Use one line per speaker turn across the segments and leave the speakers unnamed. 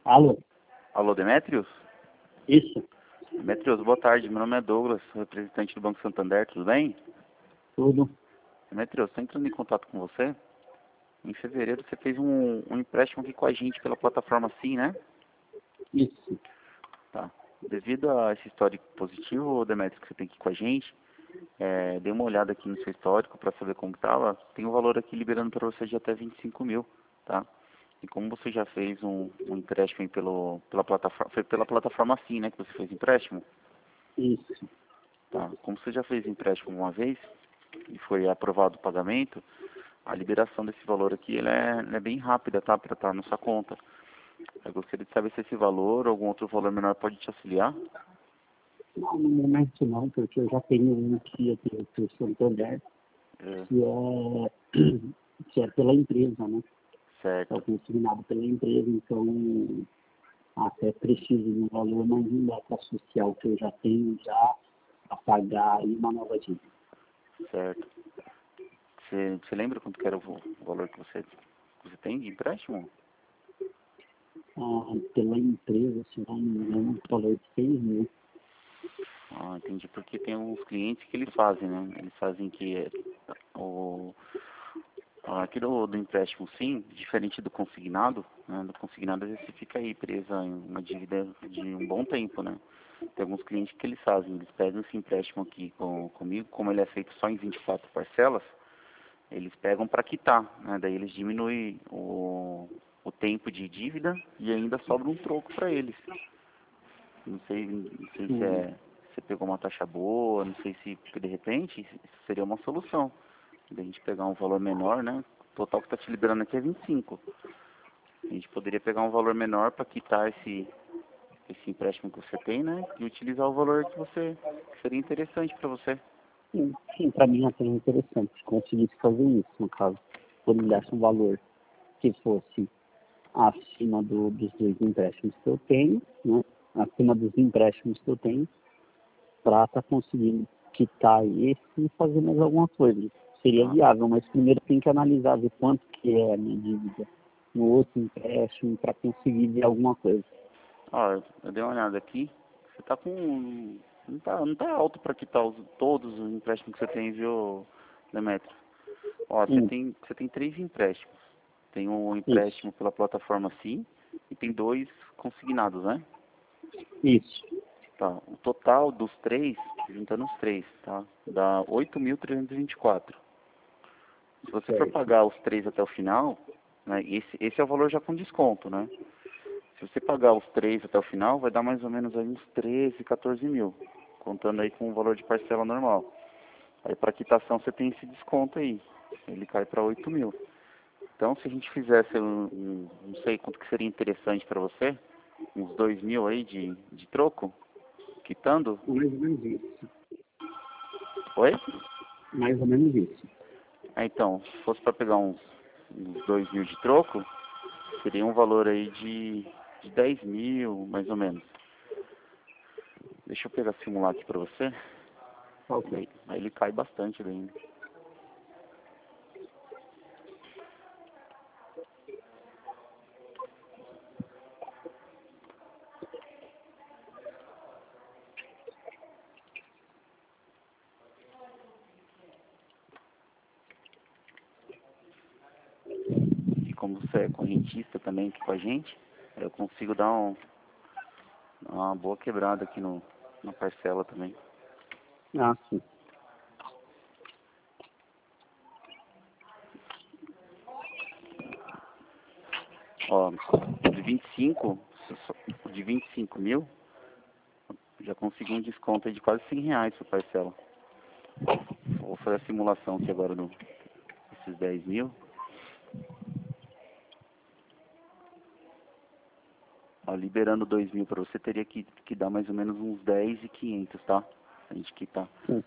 Alô?
Alô, Demetrios?
Isso?
Demetrios, boa tarde. Meu nome é Douglas, representante do Banco Santander, tudo bem?
Tudo?
Demetrios, estou entrando em contato com você. Em fevereiro você fez um empréstimo aqui com a gente pela plataforma Sim, né?
Isso.
Tá. Devido a esse histórico positivo, Demetrios, que você tem aqui com a gente, dei uma olhada aqui no seu histórico para saber como estava. Tem um valor aqui liberando para você de até 25 mil, tá? E como você já fez um empréstimo aí pela plataforma, foi pela plataforma Sim, né, que você fez empréstimo?
Isso.
Tá. Como você já fez empréstimo uma vez e foi aprovado o pagamento, a liberação desse valor aqui ela é bem rápida, tá? Para estar na sua conta. Eu gostaria de saber se esse valor ou algum outro valor menor pode te auxiliar.
Não, no momento não, porque eu já tenho um aqui do Santander,
É,
que é, que é pela empresa, né? É
certo,
consignado pela empresa, então até preciso de um valor, mas não dá para associar o que eu já tenho já a pagar aí uma nova dívida.
certo. Você lembra quanto que era o valor que você tem de empréstimo?
Pela empresa, se não me engano, o valor de 6 mil.
Ah, entendi. Porque tem alguns clientes que eles fazem, né? Eles fazem que o aqui do empréstimo, sim, diferente do consignado, né? Do consignado, às vezes você fica aí presa em uma dívida de um bom tempo, né? Tem alguns clientes que eles fazem, eles pegam esse empréstimo aqui comigo, como ele é feito só em 24 parcelas, eles pegam para quitar, né? Daí eles diminuem o tempo de dívida e ainda sobra um troco para eles. Não sei se
Hum,
você pegou uma taxa boa, não sei se, porque de repente isso seria uma solução. Da gente pegar um valor menor, né? O total que está te liberando aqui é 25. A gente poderia pegar um valor menor para quitar esse empréstimo que você tem, né? E utilizar o valor que seria interessante para você.
sim, para mim até é interessante se conseguisse fazer isso, no caso, quando me desse um valor que fosse acima dos dois empréstimos que eu tenho, né? Acima dos empréstimos que eu tenho, para estar conseguindo quitar esse e fazer mais alguma coisa. Seria
Tá?
viável, mas primeiro tem que analisar ver quanto que é a minha dívida no outro empréstimo para conseguir ver alguma coisa.
Ó, eu dei uma olhada aqui. Você tá com. Não tá alto para quitar todos os empréstimos que você tem, viu, Demetrio? Ó,
Sim,
você tem três empréstimos. Tem um
isso,
empréstimo pela plataforma Sim e tem dois consignados, né?
isso,
Tá. O total dos três, juntando os três, tá? Dá 8.324. Se você for
certo.
pagar os três até o final, né? Esse é o valor já com desconto, né? Se você pagar os três até o final, vai dar mais ou menos aí uns 13, 14 mil, contando aí com o valor de parcela normal. Aí para quitação você tem esse desconto aí, ele cai para 8 mil. Então se a gente fizesse não sei quanto que seria interessante para você, uns 2 mil aí de troco, quitando,
Mais ou menos isso.
oi?
Mais ou menos isso.
Então, se fosse para pegar uns 2 mil de troco, seria um valor aí de 10 mil, mais ou menos. Deixa eu pegar simular aqui para você.
Ok.
Aí ele cai bastante daí. E como você é correntista também aqui com a gente, eu consigo uma boa quebrada aqui na parcela também.
Ah, sim.
Ó, de 25, de 25 mil, já consegui um desconto aí de quase 100 reais por parcela. Vou fazer a simulação aqui agora desses 10 mil. Ó, liberando 2 mil para você, teria que dar mais ou menos uns 10.500, tá? A gente quitar.
Sim.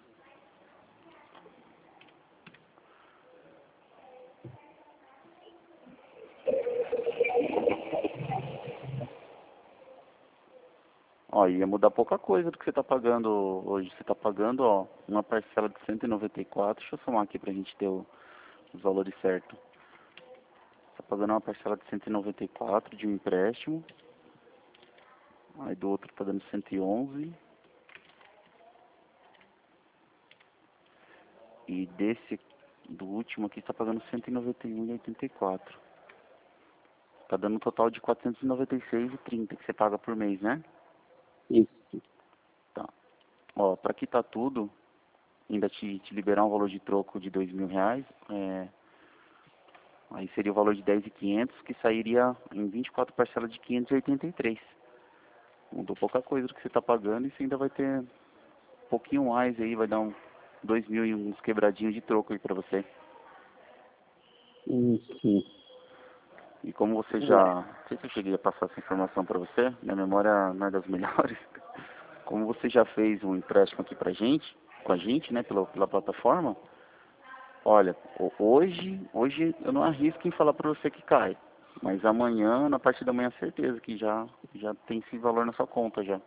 Ó, ia mudar pouca coisa do que você está pagando hoje. Você está pagando, ó, uma parcela de 194. Deixa eu somar aqui pra gente ter os valores certos. Você está pagando uma parcela de 194 de um empréstimo. Aí do outro tá dando 111. E desse, do último aqui, tá pagando 191,84. Tá dando um total de 496,30 que você paga por mês, né?
Isso.
Tá. Ó, pra quitar tudo, ainda te liberar um valor de troco de R$ 2.000, aí seria o valor de 10.500, que sairia em 24 parcelas de 583. Mudou pouca coisa do que você está pagando e você ainda vai ter um pouquinho mais aí, vai dar 2.000 e uns quebradinhos de troco aí pra você.
Isso.
E como você já... Não sei se eu cheguei a passar essa informação pra você, minha memória não é das melhores. Como você já fez um empréstimo aqui pra gente, com a gente, né, pela plataforma, olha, hoje eu não arrisco em falar pra você que cai. Mas amanhã, na parte da manhã, certeza que já tem esse valor na sua conta já.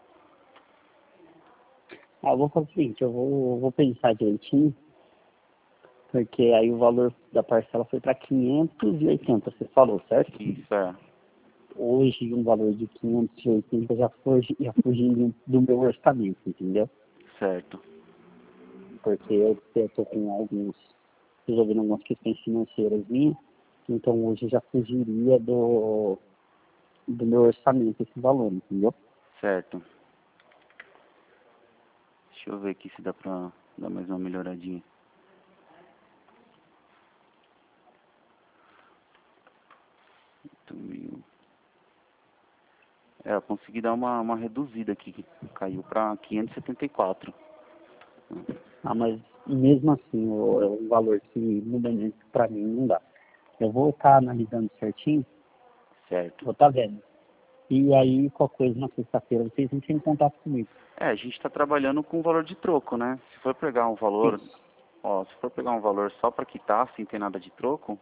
Eu vou fazer o seguinte, eu vou pensar direitinho, porque aí o valor da parcela foi para 580, você falou, certo?
Isso é.
Hoje um valor de 580 já fugindo do meu orçamento, entendeu?
Certo.
Porque eu tô com resolvendo algumas questões financeiras minhas, então hoje já fugiria do meu orçamento esse valor, entendeu?
Certo. Deixa eu ver aqui se dá pra dar mais uma melhoradinha. Eu consegui dar uma reduzida aqui. Caiu pra 574.
Ah, mas mesmo assim, o valor que muda muito para mim não dá. Eu vou estar analisando certinho,
Certo.
vou estar vendo. E aí, qualquer coisa na sexta-feira, vocês entrem em contato comigo.
A gente tá trabalhando com valor de troco, né? Se for pegar um valor,
Isso.
ó, se for pegar um valor só pra quitar, sem ter nada de troco,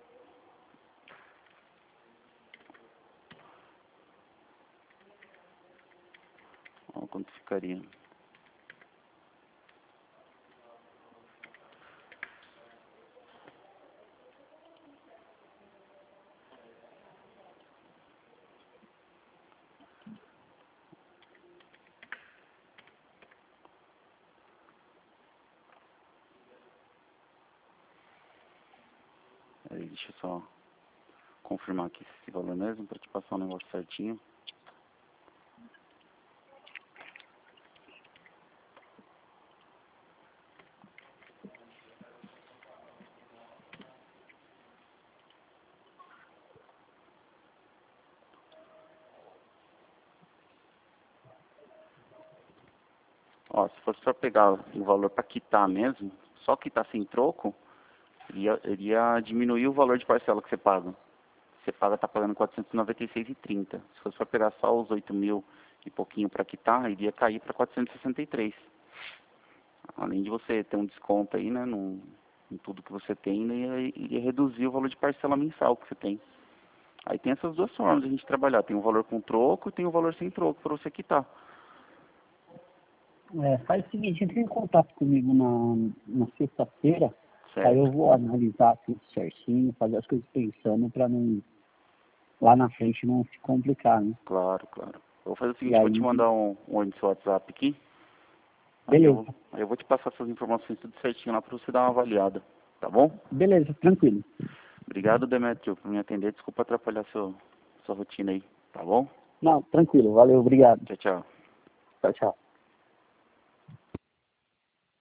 ó, quanto ficaria? Aí, deixa eu só confirmar aqui esse valor mesmo, pra te passar o negócio certinho. Ó, se fosse pra pegar o valor pra quitar mesmo, só quitar sem troco, iria diminuir o valor de parcela que você paga. Você tá pagando 496,30. Se fosse para pegar só os 8.000 e pouquinho para quitar, iria cair para 463. Além de você ter um desconto aí, né, em tudo que você tem, né, iria reduzir o valor de parcela mensal que você tem. Aí tem essas duas formas de a gente trabalhar. Tem o valor com troco e tem o valor sem troco para você quitar.
Faz o seguinte, entre em contato comigo na sexta-feira, aí eu
Certo?
vou analisar tudo certinho, fazer as coisas pensando para não, lá na frente não se complicar, né?
Claro, claro. Eu vou fazer o
E
seguinte, eu vou te
aí,
mandar um oi no seu WhatsApp aqui.
beleza,
Aí eu vou te passar essas informações tudo certinho lá para você dar uma avaliada. Tá bom?
beleza, tranquilo.
Obrigado, Demetrio, por me atender. Desculpa atrapalhar sua rotina aí. Tá bom?
Não, tranquilo, valeu, obrigado.
Tchau, tchau.
Tchau, tchau.